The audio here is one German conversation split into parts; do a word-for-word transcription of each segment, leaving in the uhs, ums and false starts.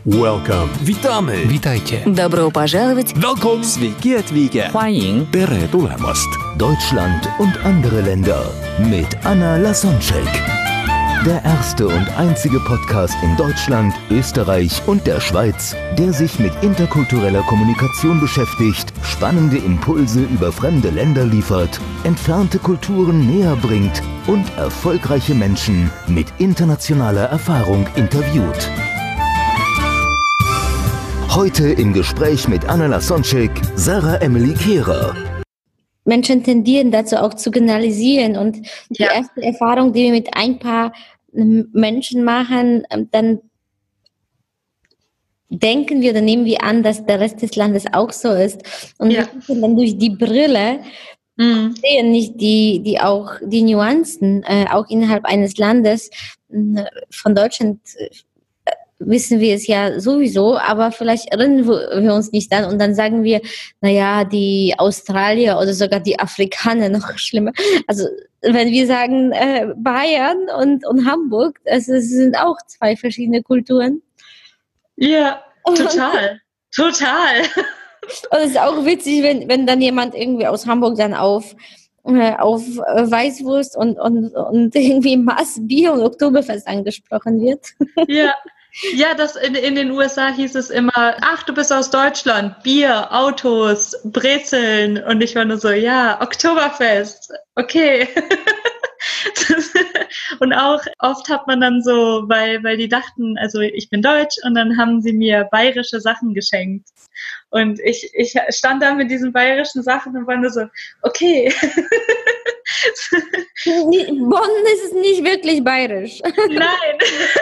Welcome. Witamy. Witajcie. Добро пожаловать. Welcome. Sveiki atvykę. 欢迎 Tere tulemast. Deutschland und andere Länder mit Anna Lasonczek. Der erste und einzige Podcast in Deutschland, Österreich und der Schweiz, der sich mit interkultureller Kommunikation beschäftigt, spannende Impulse über fremde Länder liefert, entfernte Kulturen näher bringt und erfolgreiche Menschen mit internationaler Erfahrung interviewt. Heute im Gespräch mit Anna Lasonczek, Sarah Emily Kehrer. Menschen tendieren dazu auch zu generalisieren und die Ja. erste Erfahrung, die wir mit ein paar ähm, Menschen machen, ähm, dann denken wir oder nehmen wir an, dass der Rest des Landes auch so ist und Ja. wir gucken dann durch die Brille, Mhm. sehen nicht die, die auch die Nuancen, äh, auch innerhalb eines Landes. Äh, von Deutschland äh, wissen wir es ja sowieso, aber vielleicht erinnern wir uns nicht an und dann sagen wir, naja, die Australier oder sogar die Afrikaner, noch schlimmer. Also wenn wir sagen äh, Bayern und, und Hamburg, das, das sind auch zwei verschiedene Kulturen. Ja, total. Total. Und es ist auch witzig, wenn, wenn dann jemand irgendwie aus Hamburg dann auf äh, auf äh, Weißwurst und, und, und irgendwie Maß Bier und Oktoberfest angesprochen wird. Ja. Ja, das in, in den U S A hieß es immer, ach, du bist aus Deutschland, Bier, Autos, Brezeln. Und ich war nur so, ja, Oktoberfest, okay. Das, und auch oft hat man dann so, weil, weil die dachten, also ich bin deutsch und dann haben sie mir bayerische Sachen geschenkt. Und ich, ich stand da mit diesen bayerischen Sachen und war nur so, okay. Bonn ist nicht wirklich bayerisch. Nein.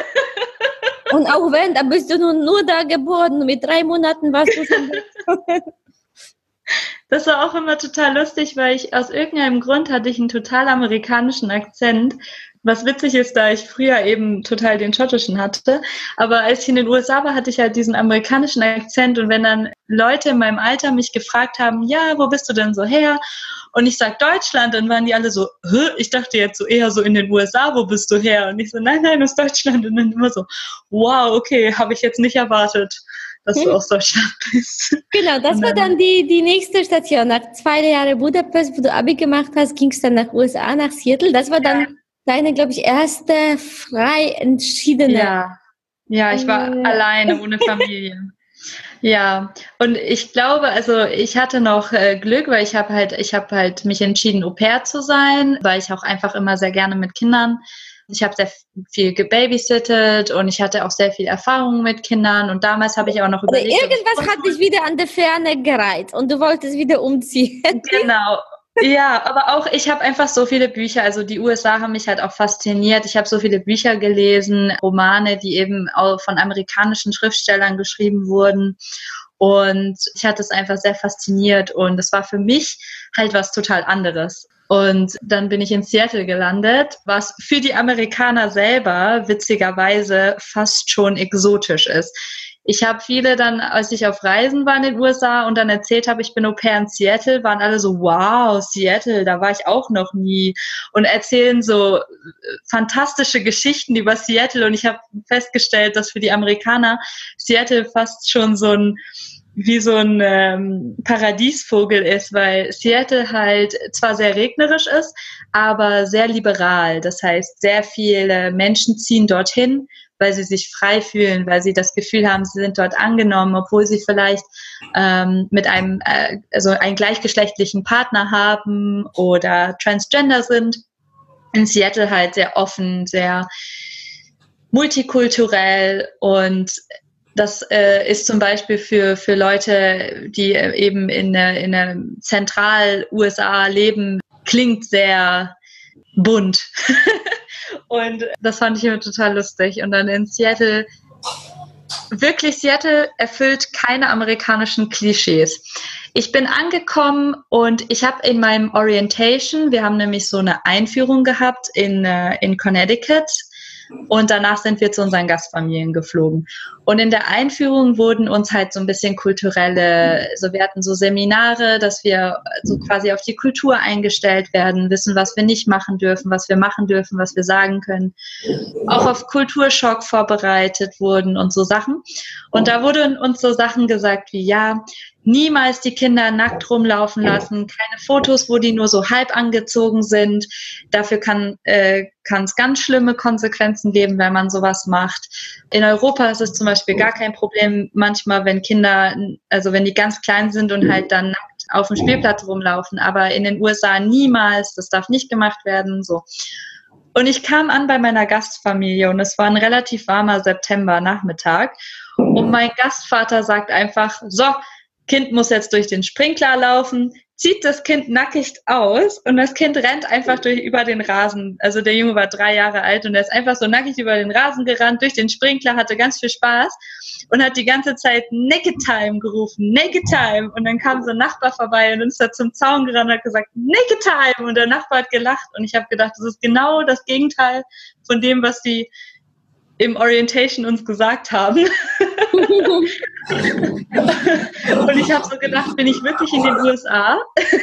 Und auch wenn, da bist du nur, nur da geboren, mit drei Monaten warst du schon weg. Das war auch immer total lustig, weil ich aus irgendeinem Grund hatte ich einen total amerikanischen Akzent, was witzig ist, da ich früher eben total den schottischen hatte. Aber als ich in den U S A war, hatte ich halt diesen amerikanischen Akzent und wenn dann Leute in meinem Alter mich gefragt haben, ja, wo bist du denn so her? Und ich sag Deutschland, dann waren die alle so, hä? Ich dachte jetzt so eher so in den U S A, wo bist du her? Und ich so, nein, nein, aus Deutschland. Und dann immer so, wow, okay, habe ich jetzt nicht erwartet, dass du aus Deutschland bist. Genau, das war dann die, die nächste Station. Nach zwei Jahren Budapest, wo du Abi gemacht hast, ging es dann nach U S A, nach Seattle. Das war dann ja. deine, glaube ich, erste frei entschiedene. Ja, ja, ich war äh. alleine, ohne Familie. Ja, und ich glaube, also ich hatte noch äh, Glück, weil ich habe halt, ich habe halt mich entschieden, Au-pair zu sein, weil ich auch einfach immer sehr gerne mit Kindern. Ich habe sehr viel gebabysittet und ich hatte auch sehr viel Erfahrung mit Kindern und damals habe ich auch noch überlegt. Aber irgendwas hat dich wieder an der Ferne gereizt und du wolltest wieder umziehen. Genau. Ja, aber auch ich habe einfach so viele Bücher, also die U S A haben mich halt auch fasziniert. Ich habe so viele Bücher gelesen, Romane, die eben auch von amerikanischen Schriftstellern geschrieben wurden und ich hatte es einfach sehr fasziniert und es war für mich halt was total anderes. Und dann bin ich in Seattle gelandet, was für die Amerikaner selber witzigerweise fast schon exotisch ist. Ich habe viele dann, als ich auf Reisen war in den U S A und dann erzählt habe, ich bin Au-pair in Seattle, waren alle so, wow, Seattle, da war ich auch noch nie und erzählen so fantastische Geschichten über Seattle und ich habe festgestellt, dass für die Amerikaner Seattle fast schon so ein wie so ein ähm, Paradiesvogel ist, weil Seattle halt zwar sehr regnerisch ist, aber sehr liberal. Das heißt, sehr viele Menschen ziehen dorthin, weil sie sich frei fühlen, weil sie das Gefühl haben, sie sind dort angenommen, obwohl sie vielleicht ähm, mit einem, äh, also einen gleichgeschlechtlichen Partner haben oder transgender sind. In Seattle halt sehr offen, sehr multikulturell und das äh, ist zum Beispiel für, für Leute, die äh, eben in der, in der Zentral-U S A leben, klingt sehr bunt. Und das fand ich immer total lustig. Und dann in Seattle, wirklich Seattle erfüllt keine amerikanischen Klischees. Ich bin angekommen und ich habe in meinem Orientation, wir haben nämlich so eine Einführung gehabt in, äh, in Connecticut, Und danach sind wir zu unseren Gastfamilien geflogen. Und in der Einführung wurden uns halt so ein bisschen kulturelle, so wir hatten so Seminare, dass wir so quasi auf die Kultur eingestellt werden, wissen, was wir nicht machen dürfen, was wir machen dürfen, was wir sagen können. Auch auf Kulturschock vorbereitet wurden und so Sachen. Und da wurden uns so Sachen gesagt wie, ja, niemals die Kinder nackt rumlaufen lassen, keine Fotos, wo die nur so halb angezogen sind. Dafür kann äh, kann es ganz schlimme Konsequenzen geben, wenn man sowas macht. In Europa ist es zum Beispiel gar kein Problem, manchmal, wenn Kinder, also wenn die ganz klein sind und halt dann nackt auf dem Spielplatz rumlaufen, aber in den U S A niemals, das darf nicht gemacht werden, so. Und ich kam an bei meiner Gastfamilie und es war ein relativ warmer September-Nachmittag und mein Gastvater sagt einfach, so, Kind muss jetzt durch den Sprinkler laufen, zieht das Kind nackig aus und das Kind rennt einfach durch über den Rasen. Also der Junge war drei Jahre alt und er ist einfach so nackig über den Rasen gerannt, durch den Sprinkler, hatte ganz viel Spaß und hat die ganze Zeit Naked Time gerufen, Naked Time. Und dann kam so ein Nachbar vorbei und ist da zum Zaun gerannt und hat gesagt, Naked Time. Und der Nachbar hat gelacht und ich habe gedacht, das ist genau das Gegenteil von dem, was die im Orientation uns gesagt haben. Und ich habe so gedacht, bin ich wirklich in den U S A?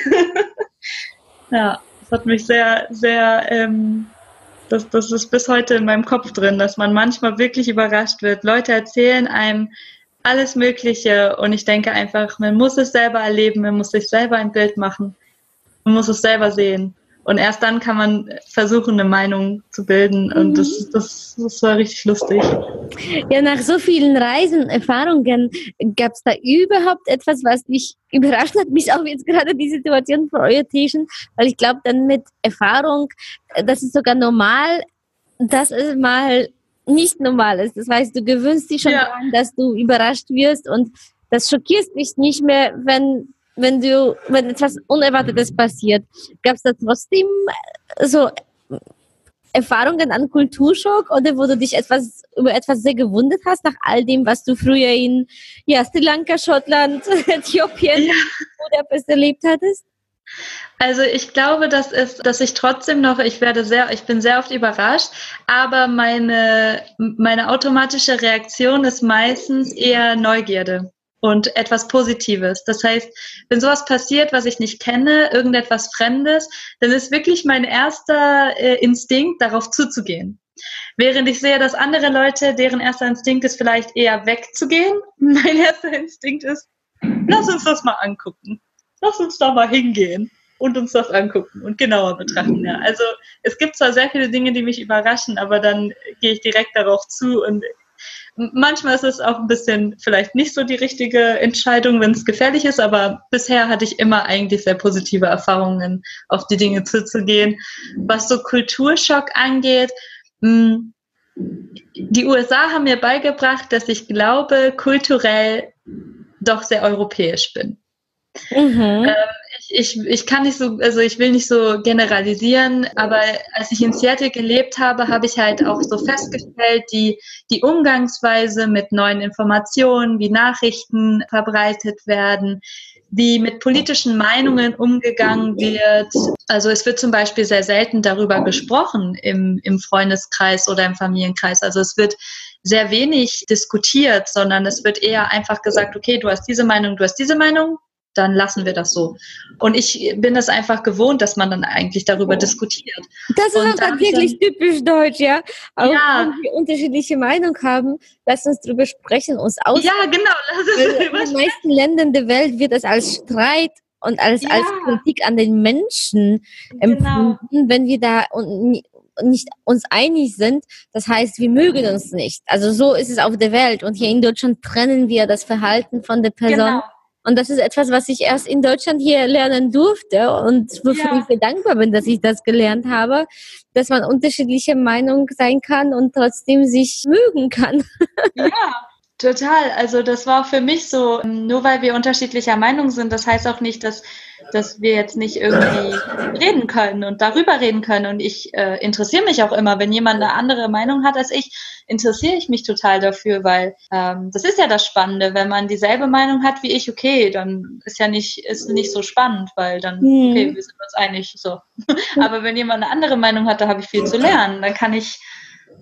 Ja, das hat mich sehr, sehr, ähm, das, das ist bis heute in meinem Kopf drin, dass man manchmal wirklich überrascht wird. Leute erzählen einem alles Mögliche und ich denke einfach, man muss es selber erleben, man muss sich selber ein Bild machen, man muss es selber sehen. Und erst dann kann man versuchen, eine Meinung zu bilden. Und das, das, das war richtig lustig. Ja, nach so vielen Reisen, Erfahrungen, gab es da überhaupt etwas, was dich überrascht hat? Mich auch jetzt gerade die Situation von Orientation, weil ich glaube, dann mit Erfahrung, das ist sogar normal, dass es mal nicht normal ist. Das heißt, du gewöhnst dich schon ja. daran, dass du überrascht wirst und das schockiert dich nicht mehr, wenn wenn du, wenn etwas Unerwartetes passiert. Gab es da trotzdem so Erfahrungen an Kulturschock oder wo du dich etwas über etwas sehr gewundert hast nach all dem, was du früher in ja, Sri Lanka, Schottland, Äthiopien ja. oder was erlebt hattest? Also ich glaube, das ist, dass ich trotzdem noch, ich werde sehr, ich bin sehr oft überrascht, aber meine, meine automatische Reaktion ist meistens eher Neugierde. Und etwas Positives. Das heißt, wenn sowas passiert, was ich nicht kenne, irgendetwas Fremdes, dann ist wirklich mein erster äh, Instinkt, darauf zuzugehen. Während ich sehe, dass andere Leute, deren erster Instinkt ist, vielleicht eher wegzugehen. Mein erster Instinkt ist, lass uns das mal angucken. Lass uns da mal hingehen und uns das angucken und genauer betrachten. Ja. Also es gibt zwar sehr viele Dinge, die mich überraschen, aber dann gehe ich direkt darauf zu und manchmal ist es auch ein bisschen vielleicht nicht so die richtige Entscheidung, wenn es gefährlich ist, aber bisher hatte ich immer eigentlich sehr positive Erfahrungen, auf die Dinge zuzugehen. Was so Kulturschock angeht, die U S A haben mir beigebracht, dass ich glaube, kulturell doch sehr europäisch bin. Mhm. Ähm, ich, ich, ich kann nicht so, also ich will nicht so generalisieren, aber als ich in Seattle gelebt habe, habe ich halt auch so festgestellt, die, die Umgangsweise mit neuen Informationen, wie Nachrichten verbreitet werden, wie mit politischen Meinungen umgegangen wird. Also es wird zum Beispiel sehr selten darüber gesprochen im, im Freundeskreis oder im Familienkreis. Also es wird sehr wenig diskutiert, sondern es wird eher einfach gesagt, okay, du hast diese Meinung, du hast diese Meinung, dann lassen wir das so. Und ich bin das einfach gewohnt, dass man dann eigentlich darüber diskutiert. Das ist auch tatsächlich dann, typisch deutsch, ja. Auch ja. wenn wir unterschiedliche Meinung haben, lass uns darüber sprechen, uns aus. Ja, genau. Lass uns in den meisten Ländern der Welt wird es als Streit und als, ja. als Kritik an den Menschen empfunden, genau. wenn wir da und nicht uns einig sind, das heißt, wir mögen uns nicht. Also so ist es auf der Welt. Und hier in Deutschland trennen wir das Verhalten von der Person. Genau. Und das ist etwas, was ich erst in Deutschland hier lernen durfte und wofür ja. ich sehr dankbar bin, dass ich das gelernt habe, dass man unterschiedliche Meinungen sein kann und trotzdem sich mögen kann. Ja, total. Also das war für mich so, nur weil wir unterschiedlicher Meinung sind, das heißt auch nicht, dass, dass wir jetzt nicht irgendwie reden können und darüber reden können. Und ich äh, interessiere mich auch immer, wenn jemand eine andere Meinung hat als ich, interessiere ich mich total dafür, weil ähm, das ist ja das Spannende, wenn man dieselbe Meinung hat wie ich, okay, dann ist ja nicht, ist nicht so spannend, weil dann, okay, wir sind uns einig, so. Aber wenn jemand eine andere Meinung hat, da habe ich viel zu lernen, dann kann ich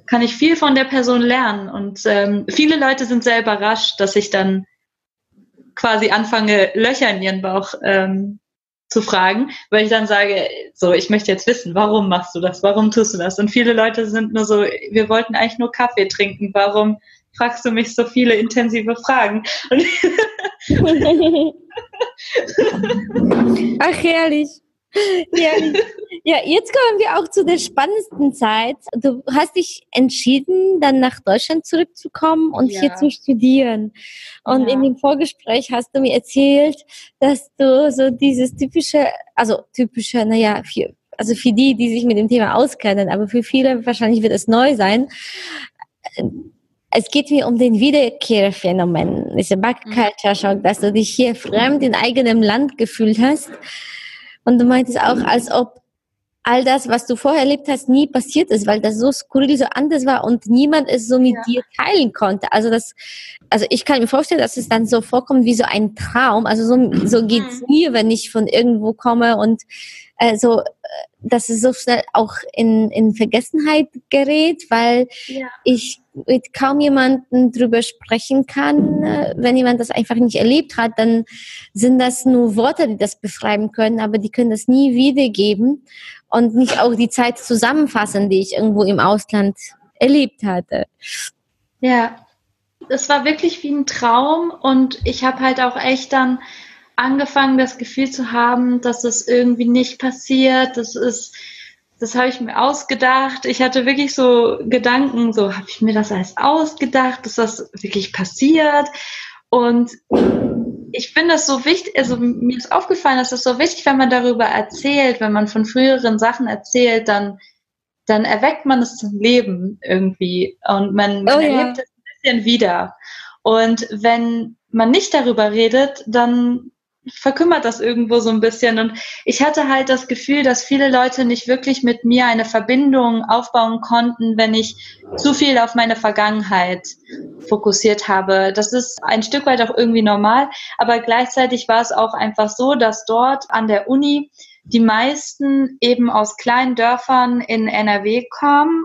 kann ich viel von der Person lernen. Und ähm, viele Leute sind sehr überrascht, dass ich dann quasi anfange, Löcher in ihren Bauch ähm, zu fragen, weil ich dann sage, so, ich möchte jetzt wissen, warum machst du das, warum tust du das? Und viele Leute sind nur so, wir wollten eigentlich nur Kaffee trinken, warum fragst du mich so viele intensive Fragen? Und Ach, herrlich. Herrlich. Ja, jetzt kommen wir auch zu der spannendsten Zeit. Du hast dich entschieden, dann nach Deutschland zurückzukommen und Ja. hier zu studieren. Und Ja. in dem Vorgespräch hast du mir erzählt, dass du so dieses typische, also typische, naja, für, also für die, die sich mit dem Thema auskennen, aber für viele wahrscheinlich wird es neu sein. Es geht mir um den Wiederkehrphänomen, diese Backculture-Schock, dass du dich hier fremd in eigenem Land gefühlt hast. Und du meintest auch, als ob all das, was du vorher erlebt hast, nie passiert ist, weil das so skurril, so anders war und niemand es so mit Ja. dir teilen konnte. Also das, also ich kann mir vorstellen, dass es dann so vorkommt wie so ein Traum. Also so, so geht's Mhm. mir, wenn ich von irgendwo komme und äh, so, äh, dass es so schnell auch in, in Vergessenheit gerät, weil Ja. ich mit kaum jemandem drüber sprechen kann. Äh, Wenn jemand das einfach nicht erlebt hat, dann sind das nur Worte, die das beschreiben können, aber die können das nie wiedergeben und nicht auch die Zeit zusammenfassen, die ich irgendwo im Ausland erlebt hatte. Ja, es war wirklich wie ein Traum und ich habe halt auch echt dann angefangen, das Gefühl zu haben, dass es irgendwie nicht passiert. Das ist, das habe ich mir ausgedacht. Ich hatte wirklich so Gedanken, so habe ich mir das alles ausgedacht, ist das wirklich passiert? Und ich finde es so wichtig, also mir ist aufgefallen, dass es so wichtig, wenn man darüber erzählt, wenn man von früheren Sachen erzählt, dann, dann erweckt man es zum Leben irgendwie und man, man Oh ja. erlebt es ein bisschen wieder. Und wenn man nicht darüber redet, dann verkümmert das irgendwo so ein bisschen. Und ich hatte halt das Gefühl, dass viele Leute nicht wirklich mit mir eine Verbindung aufbauen konnten, wenn ich zu viel auf meine Vergangenheit fokussiert habe. Das ist ein Stück weit auch irgendwie normal, aber gleichzeitig war es auch einfach so, dass dort an der Uni die meisten eben aus kleinen Dörfern in N R W kamen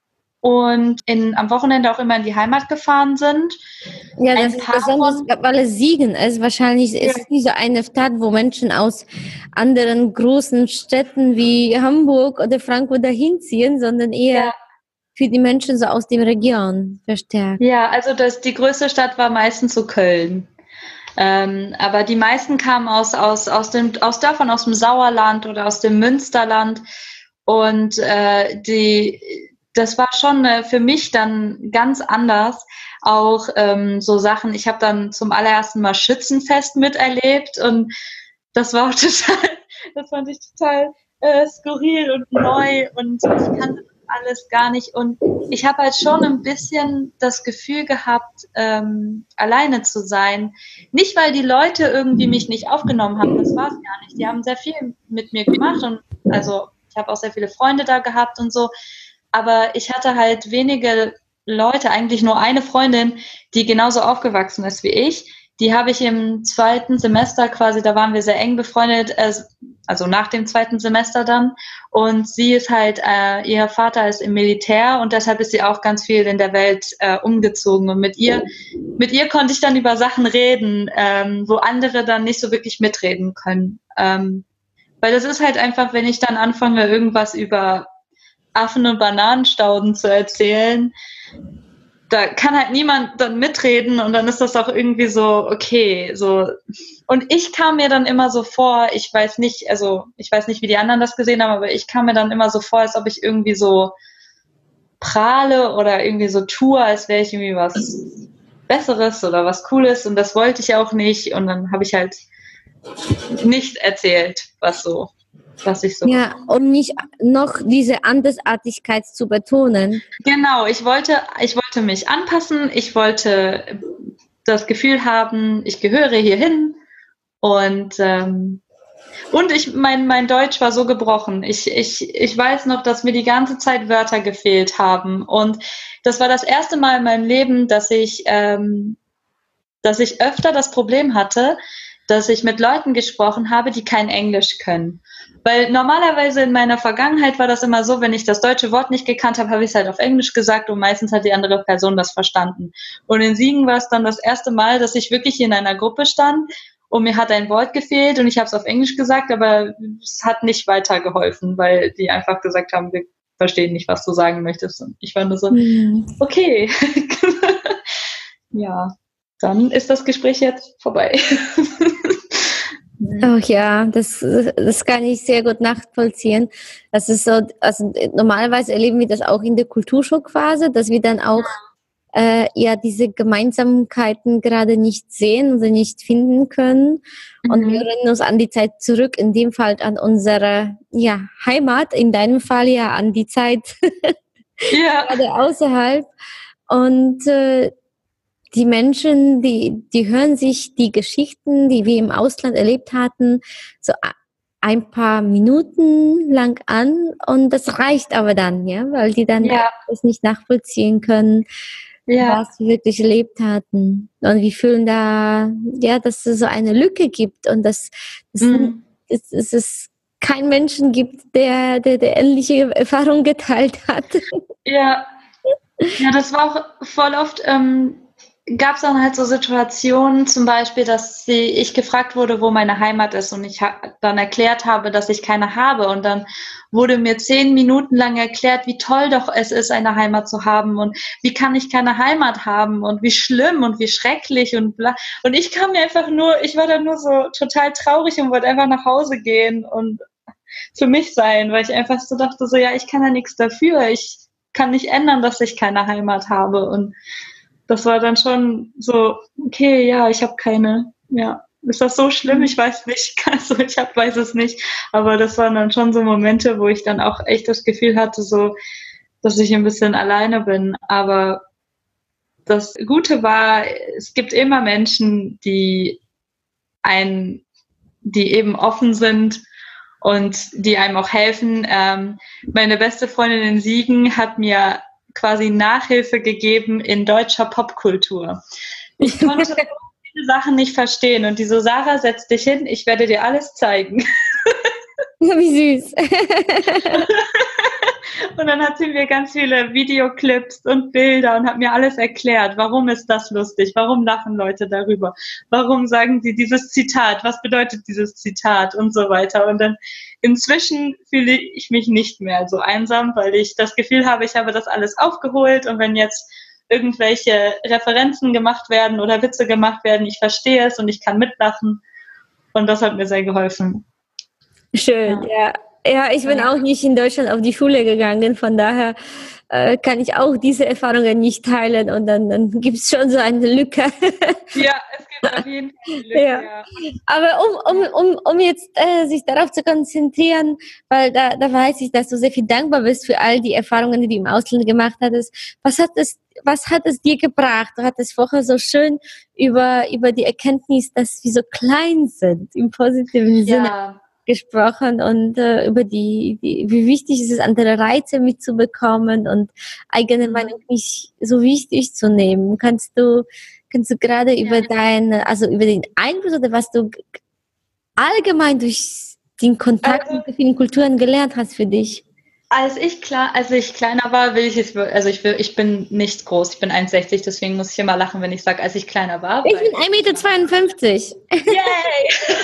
und in, am Wochenende auch immer in die Heimat gefahren sind. Ja, Ein das ist paar besonders, von- weil es Siegen ist. Wahrscheinlich ist es nicht so eine Stadt, wo Menschen aus anderen großen Städten wie Hamburg oder Frankfurt dahin ziehen, sondern eher Ja. für die Menschen so aus der Region verstärkt. Ja, also das, die größte Stadt war meistens so Köln. Ähm, aber die meisten kamen aus, aus, aus, dem, aus Dörfern aus dem Sauerland oder aus dem Münsterland. Und äh, die, das war schon äh, für mich dann ganz anders. Auch ähm, so Sachen, ich habe dann zum allerersten Mal Schützenfest miterlebt und das war auch total, das fand ich total äh, skurril und neu und ich kannte alles gar nicht und ich habe halt schon ein bisschen das Gefühl gehabt, ähm, alleine zu sein. Nicht, weil die Leute irgendwie mich nicht aufgenommen haben, das war es gar nicht. Die haben sehr viel mit mir gemacht und also ich habe auch sehr viele Freunde da gehabt und so, aber ich hatte halt wenige Leute, eigentlich nur eine Freundin, die genauso aufgewachsen ist wie ich. Die habe ich im zweiten Semester quasi, da waren wir sehr eng befreundet, also nach dem zweiten Semester dann. Und sie ist halt, äh, ihr Vater ist im Militär und deshalb ist sie auch ganz viel in der Welt äh, umgezogen. Und mit ihr, mit ihr konnte ich dann über Sachen reden, ähm, wo andere dann nicht so wirklich mitreden können. Ähm, weil das ist halt einfach, wenn ich dann anfange, irgendwas über Affen und Bananenstauden zu erzählen, da kann halt niemand dann mitreden und dann ist das auch irgendwie so, okay, so. Und ich kam mir dann immer so vor, ich weiß nicht, also ich weiß nicht, wie die anderen das gesehen haben, aber ich kam mir dann immer so vor, als ob ich irgendwie so prahle oder irgendwie so tue, als wäre ich irgendwie was Besseres oder was Cooles und das wollte ich auch nicht und dann habe ich halt nicht erzählt, was so, was ich so. Ja, um nicht noch diese Andersartigkeit zu betonen. Genau, ich wollte, ich wollte mich anpassen, ich wollte das Gefühl haben, ich gehöre hierhin und ähm, und ich mein mein Deutsch war so gebrochen. Ich ich ich weiß noch, dass mir die ganze Zeit Wörter gefehlt haben und das war das erste Mal in meinem Leben, dass ich ähm, dass ich öfter das Problem hatte, dass ich mit Leuten gesprochen habe, die kein Englisch können. Weil normalerweise in meiner Vergangenheit war das immer so, wenn ich das deutsche Wort nicht gekannt habe, habe ich es halt auf Englisch gesagt und meistens hat die andere Person das verstanden. Und in Siegen war es dann das erste Mal, dass ich wirklich in einer Gruppe stand und mir hat ein Wort gefehlt und ich habe es auf Englisch gesagt, aber es hat nicht weitergeholfen, weil die einfach gesagt haben, wir verstehen nicht, was du sagen möchtest. Und ich war nur so, mhm. okay. Ja, dann ist das Gespräch jetzt vorbei. Oh ja, das, das kann ich sehr gut nachvollziehen. Das ist so, also normalerweise erleben wir das auch in der Kulturschockphase, dass wir dann auch äh, ja diese Gemeinsamkeiten gerade nicht sehen oder nicht finden können. Und mhm. wir erinnern uns an die Zeit zurück, in dem Fall an unsere ja, Heimat, in deinem Fall ja an die Zeit ja. gerade außerhalb. Und äh, die Menschen, die, die hören sich die Geschichten, die wir im Ausland erlebt hatten, so ein paar Minuten lang an und das reicht aber dann, ja, weil die dann ja. das nicht nachvollziehen können, ja. was sie wirklich erlebt hatten. Und wir fühlen da, ja, dass es so eine Lücke gibt und dass, dass, mhm. dass, dass es keinen Menschen gibt, der, der, der ähnliche Erfahrungen geteilt hat. Ja, ja, das war auch voll oft, ähm, gab es dann halt so Situationen, zum Beispiel, dass sie, ich gefragt wurde, wo meine Heimat ist und ich ha- dann erklärt habe, dass ich keine habe und dann wurde mir zehn Minuten lang erklärt, wie toll doch es ist, eine Heimat zu haben und wie kann ich keine Heimat haben und wie schlimm und wie schrecklich und bla. Und ich kam mir einfach nur, ich war dann nur so total traurig und wollte einfach nach Hause gehen und für mich sein, weil ich einfach so dachte, so ja, ich kann ja nichts dafür, ich kann nicht ändern, dass ich keine Heimat habe und das war dann schon so, okay, ja, ich habe keine, ja, ist das so schlimm? Ich weiß nicht, also ich hab, weiß es nicht, aber das waren dann schon so Momente, wo ich dann auch echt das Gefühl hatte, so, dass ich ein bisschen alleine bin, aber das Gute war, es gibt immer Menschen, die ein, die eben offen sind und die einem auch helfen. Ähm, meine beste Freundin in Siegen hat mir quasi Nachhilfe gegeben in deutscher Popkultur. Ich konnte so viele Sachen nicht verstehen und die so, Sarah, setz dich hin, ich werde dir alles zeigen. Wie süß. Und dann hat sie mir ganz viele Videoclips und Bilder und hat mir alles erklärt. Warum ist das lustig? Warum lachen Leute darüber? Warum sagen sie dieses Zitat? Was bedeutet dieses Zitat? Und so weiter. Und dann inzwischen fühle ich mich nicht mehr so einsam, weil ich das Gefühl habe, ich habe das alles aufgeholt und wenn jetzt irgendwelche Referenzen gemacht werden oder Witze gemacht werden, ich verstehe es und ich kann mitlachen. Und das hat mir sehr geholfen. Schön, ja. ja. Ja, ich bin auch nicht in Deutschland auf die Schule gegangen, von daher äh, kann ich auch diese Erfahrungen nicht teilen und dann, dann gibt es schon so eine Lücke. Ja, es gibt auf jeden Fall eine Lücke, ja. ja. Aber um, um, um, um jetzt äh, sich darauf zu konzentrieren, weil da, da weiß ich, dass du sehr viel dankbar bist für all die Erfahrungen, die du im Ausland gemacht hattest. Was hat es, was hat es dir gebracht? Du hattest vorher so schön über, über die Erkenntnis, dass wir so klein sind, im positiven Sinne. Ja. gesprochen und äh, über die, die, wie wichtig ist es, andere Reize mitzubekommen und eigene Meinung nicht so wichtig zu nehmen. Kannst du, kannst du gerade ja. über deine, also über den Einfluss oder was du allgemein durch den Kontakt also, mit vielen Kulturen gelernt hast für dich? Als ich klar, als ich kleiner war, will ich es, also ich will, ich bin nicht groß, ich bin eins Komma sechzig, deswegen muss ich immer lachen, wenn ich sage, als ich kleiner war. Ich bin ein Meter zweiundfünfzig. Yay!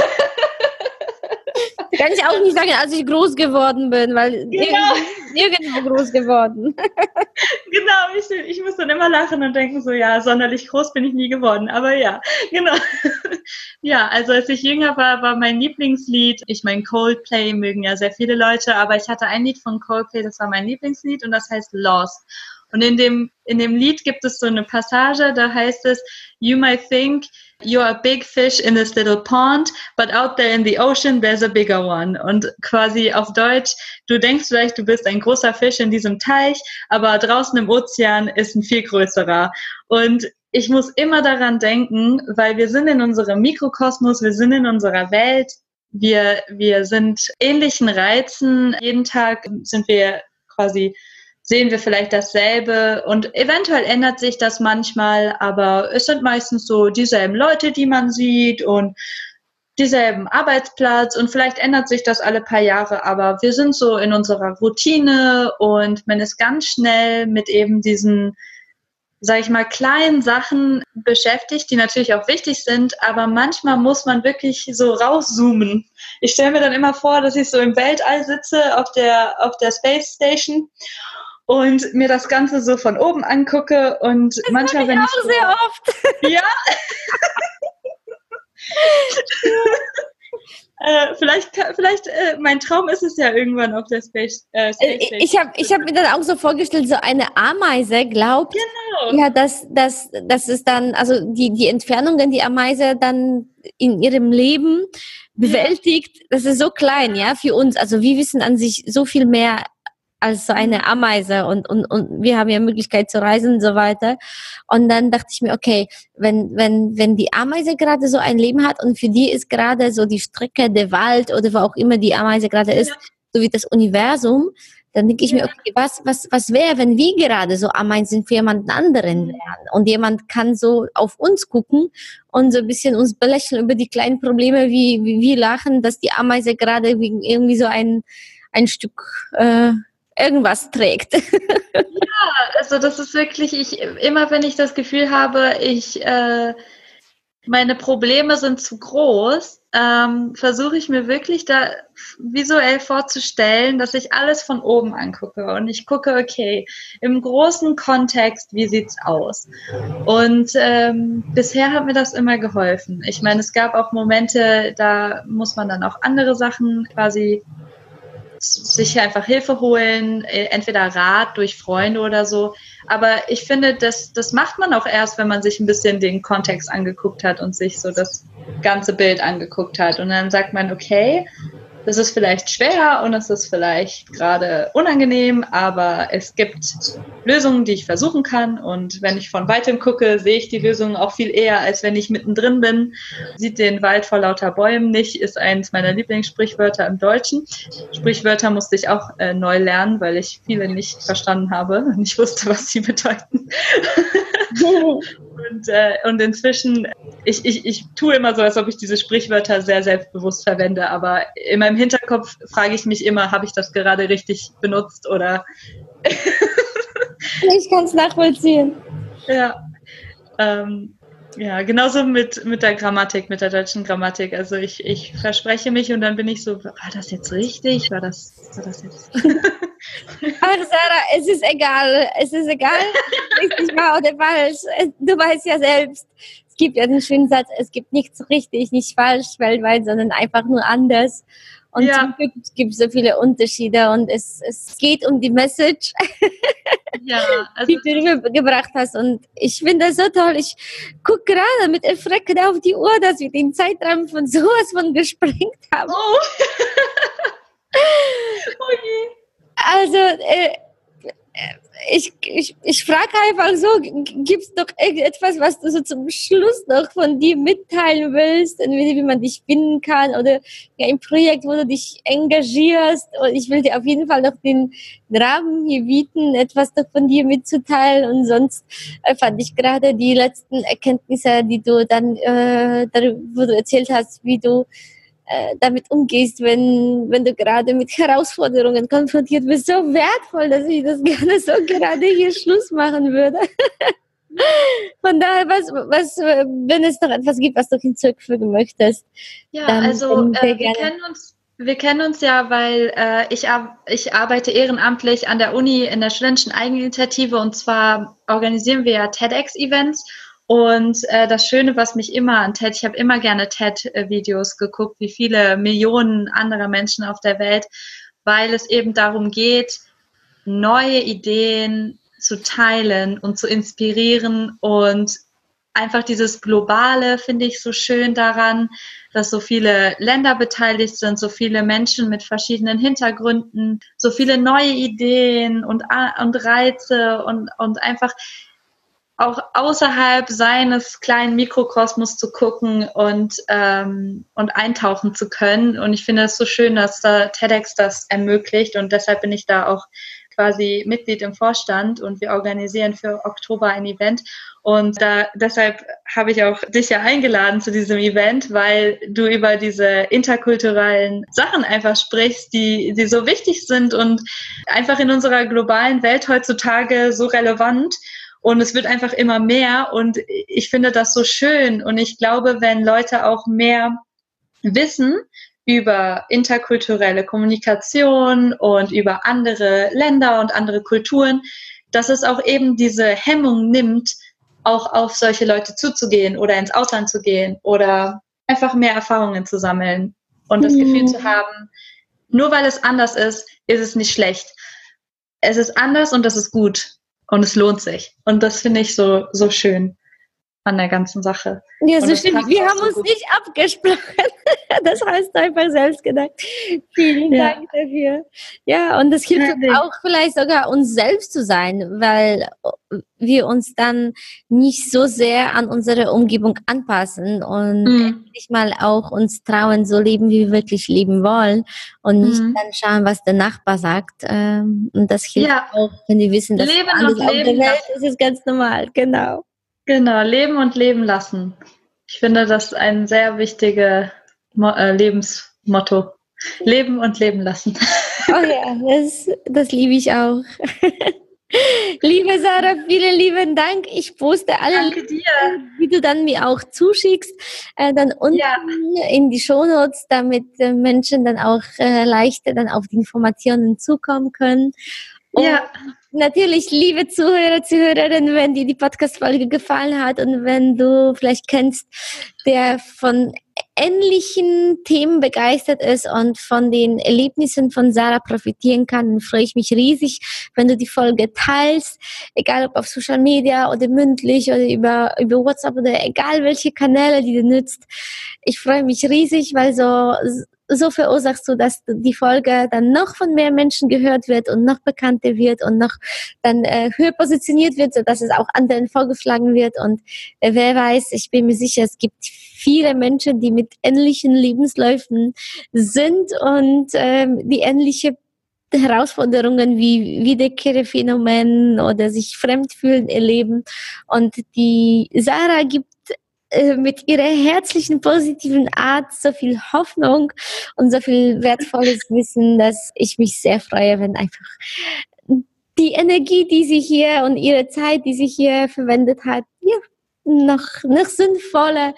Kann ich auch nicht sagen, als ich groß geworden bin, weil genau. nirgendwo groß geworden. Genau, ich, ich muss dann immer lachen und denken so, ja, sonderlich groß bin ich nie geworden, aber ja, genau. Ja, also als ich jünger war, war mein Lieblingslied, ich meine Coldplay mögen ja sehr viele Leute, aber ich hatte ein Lied von Coldplay, das war mein Lieblingslied und das heißt Lost. Und in dem, in dem Lied gibt es so eine Passage, da heißt es, you might think you're a big fish in this little pond, but out there in the ocean there's a bigger one. Und quasi auf Deutsch, du denkst vielleicht, du bist ein großer Fisch in diesem Teich, aber draußen im Ozean ist ein viel größerer. Und ich muss immer daran denken, weil wir sind in unserem Mikrokosmos, wir sind in unserer Welt, wir, wir sind ähnlichen Reizen, jeden Tag sind wir quasi sehen wir vielleicht dasselbe und eventuell ändert sich das manchmal, aber es sind meistens so dieselben Leute, die man sieht und dieselben Arbeitsplatz und vielleicht ändert sich das alle paar Jahre, aber wir sind so in unserer Routine und man ist ganz schnell mit eben diesen, sag ich mal, kleinen Sachen beschäftigt, die natürlich auch wichtig sind, aber manchmal muss man wirklich so rauszoomen. Ich stelle mir dann immer vor, dass ich so im Weltall sitze auf der, auf der Space Station und mir das Ganze so von oben angucke und das manchmal, ich wenn auch ich... sehr oft. Ja. äh, vielleicht, vielleicht äh, mein Traum ist es ja irgendwann auf der Space, äh, Space Station. Ich habe ich hab mir dann auch so vorgestellt, so eine Ameise glaubt, genau. ja, dass, dass, dass es dann, also die, die Entfernungen, die Ameise dann in ihrem Leben bewältigt, das ist so klein, ja, für uns. Also wir wissen an sich so viel mehr als so eine Ameise und, und, und wir haben ja Möglichkeit zu reisen und so weiter. Und dann dachte ich mir, okay, wenn, wenn, wenn die Ameise gerade so ein Leben hat und für die ist gerade so die Strecke, der Wald oder wo auch immer die Ameise gerade ist, ja. so wie das Universum, dann denke ich ja. mir, okay, was, was, was wäre, wenn wir gerade so Ameisen für jemanden anderen wären und jemand kann so auf uns gucken und so ein bisschen uns belächeln über die kleinen Probleme, wie, wie wir lachen, dass die Ameise gerade irgendwie so ein, ein Stück, äh, irgendwas trägt. Ja, also das ist wirklich, ich immer wenn ich das Gefühl habe, ich äh, meine Probleme sind zu groß, ähm, versuche ich mir wirklich da visuell vorzustellen, dass ich alles von oben angucke und ich gucke, okay, im großen Kontext, wie sieht's aus? Und ähm, bisher hat mir das immer geholfen. Ich meine, es gab auch Momente, da muss man dann auch andere Sachen quasi sich einfach Hilfe holen, entweder Rat durch Freunde oder so. Aber ich finde, das, das macht man auch erst, wenn man sich ein bisschen den Kontext angeguckt hat und sich so das ganze Bild angeguckt hat. Und dann sagt man, okay, das ist vielleicht schwer und es ist vielleicht gerade unangenehm, aber es gibt Lösungen, die ich versuchen kann. Und wenn ich von weitem gucke, sehe ich die Lösungen auch viel eher, als wenn ich mittendrin bin. Sieht den Wald vor lauter Bäumen nicht, ist eines meiner Lieblingssprichwörter im Deutschen. Sprichwörter musste ich auch äh, neu lernen, weil ich viele nicht verstanden habe und nicht wusste, was sie bedeuten. Und, äh, und inzwischen, ich, ich, ich tue immer so, als ob ich diese Sprichwörter sehr selbstbewusst verwende, aber in meinem Hinterkopf frage ich mich immer, habe ich das gerade richtig benutzt oder... Ich kann es nachvollziehen. Ja, ähm, ja, genauso mit, mit der Grammatik, mit der deutschen Grammatik. Also ich, ich verspreche mich und dann bin ich so, war das jetzt richtig? War das, war das jetzt... Ach Sarah, es ist egal, es ist egal, richtig wahr oder falsch. Du weißt ja selbst, es gibt ja den schönen Satz, es gibt nichts richtig, nicht falsch weltweit, sondern einfach nur anders. Und ja. Zum Glück gibt es so viele Unterschiede und es, es geht um die Message, ja, also die du rübergebracht hast. Und ich finde das so toll. Ich gucke gerade mit Erschrecken auf die Uhr, dass wir den Zeitrahmen von sowas von gesprengt haben. Oh, oh je. Also, äh, ich, ich, ich frage einfach so, gibt es doch irgendetwas, was du so zum Schluss noch von dir mitteilen willst, wie man dich finden kann oder ein Projekt, wo du dich engagierst? Und ich will dir auf jeden Fall noch den Rahmen hier bieten, etwas noch von dir mitzuteilen. Und sonst äh, fand ich gerade die letzten Erkenntnisse, die du dann, äh, darüber, wo du erzählt hast, wie du damit umgehst, wenn, wenn du gerade mit Herausforderungen konfrontiert bist, so wertvoll, dass ich das gerne so gerade hier Schluss machen würde. Von daher, was, was, wenn es noch etwas gibt, was du hinzufügen möchtest. Ja, dann, also äh, wir kennen uns Wir kennen uns ja, weil äh, ich, ich arbeite ehrenamtlich an der Uni in der studentischen Eigeninitiative und zwar organisieren wir ja TEDx-Events. Und äh, das Schöne, was mich immer an TED, ich habe immer gerne TED-Videos geguckt, wie viele Millionen anderer Menschen auf der Welt, weil es eben darum geht, neue Ideen zu teilen und zu inspirieren und einfach dieses Globale finde ich so schön daran, dass so viele Länder beteiligt sind, so viele Menschen mit verschiedenen Hintergründen, so viele neue Ideen und, und Reize und, und einfach auch außerhalb seines kleinen Mikrokosmos zu gucken und, ähm, und eintauchen zu können. Und ich finde es so schön, dass da TEDx das ermöglicht und deshalb bin ich da auch quasi Mitglied im Vorstand und wir organisieren für Oktober ein Event. Und da, deshalb habe ich auch dich ja eingeladen zu diesem Event, weil du über diese interkulturellen Sachen einfach sprichst, die, die so wichtig sind und einfach in unserer globalen Welt heutzutage so relevant. Und es wird einfach immer mehr und ich finde das so schön. Und ich glaube, wenn Leute auch mehr wissen über interkulturelle Kommunikation und über andere Länder und andere Kulturen, dass es auch eben diese Hemmung nimmt, auch auf solche Leute zuzugehen oder ins Ausland zu gehen oder einfach mehr Erfahrungen zu sammeln und das mhm. Gefühl zu haben, nur weil es anders ist, ist es nicht schlecht. Es ist anders und das ist gut und es lohnt sich. Und das finde ich so, so schön an der ganzen Sache. Ja, so stimmt. Wir haben so uns gut. nicht abgesprochen. Das hast du einfach selbst gedacht. Vielen ja. Dank dafür. Ja, und das hilft ja, uns auch vielleicht sogar uns selbst zu sein, weil wir uns dann nicht so sehr an unsere Umgebung anpassen und mhm. endlich mal auch uns trauen, so leben, wie wir wirklich leben wollen und nicht mhm. dann schauen, was der Nachbar sagt. Und das hilft ja. auch, wenn wir wissen, dass leben alles und auf leben der Welt ist, ist ganz normal. Genau. Genau, leben und leben lassen. Ich finde, das ist ein sehr wichtiges Mo- äh, Lebensmotto. Leben und leben lassen. Oh ja, das, das liebe ich auch. Liebe Sarah, vielen lieben Dank. Ich poste alle Danke Links, dir. die du dann mir auch zuschickst, äh, dann unten ja. in die Shownotes, damit äh, Menschen dann auch äh, leichter dann auf die Informationen zukommen können. Und ja. Natürlich, liebe Zuhörer, Zuhörerinnen, wenn dir die Podcast-Folge gefallen hat und wenn du vielleicht kennst, der von ähnlichen Themen begeistert ist und von den Erlebnissen von Sarah profitieren kann, dann freue ich mich riesig, wenn du die Folge teilst, egal ob auf Social Media oder mündlich oder über, über WhatsApp oder egal welche Kanäle, die du nutzt. Ich freue mich riesig, weil so so verursachst du, dass die Folge dann noch von mehr Menschen gehört wird und noch bekannter wird und noch dann äh, höher positioniert wird, sodass es auch anderen vorgeschlagen wird. Und äh, wer weiß, ich bin mir sicher, es gibt viele Menschen, die mit ähnlichen Lebensläufen sind und ähm, die ähnliche Herausforderungen wie Wiederkehrphänomen oder sich fremdfühlen erleben. Und die Sarah gibt mit ihrer herzlichen, positiven Art so viel Hoffnung und so viel wertvolles Wissen, dass ich mich sehr freue, wenn einfach die Energie, die sie hier und ihre Zeit, die sie hier verwendet hat, ja, noch, noch sinnvoller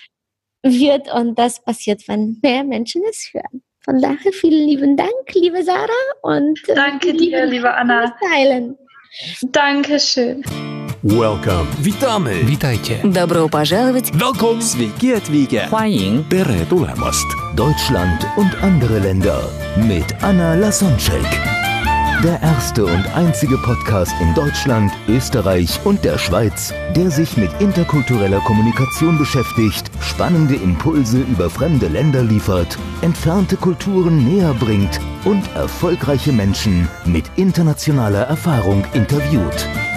wird und das passiert, wenn mehr Menschen es hören. Von daher vielen lieben Dank, liebe Sarah und danke dir, liebe Anna. Teilen. Dankeschön. Welcome. Witamy. Witajcie. Добро пожаловать. Welcome. Sveiki atvykę. 欢迎 Tere tulemast. Deutschland und andere Länder mit Anna Lasonczek. Der erste und einzige Podcast in Deutschland, Österreich und der Schweiz, der sich mit interkultureller Kommunikation beschäftigt, spannende Impulse über fremde Länder liefert, entfernte Kulturen näher bringt und erfolgreiche Menschen mit internationaler Erfahrung interviewt.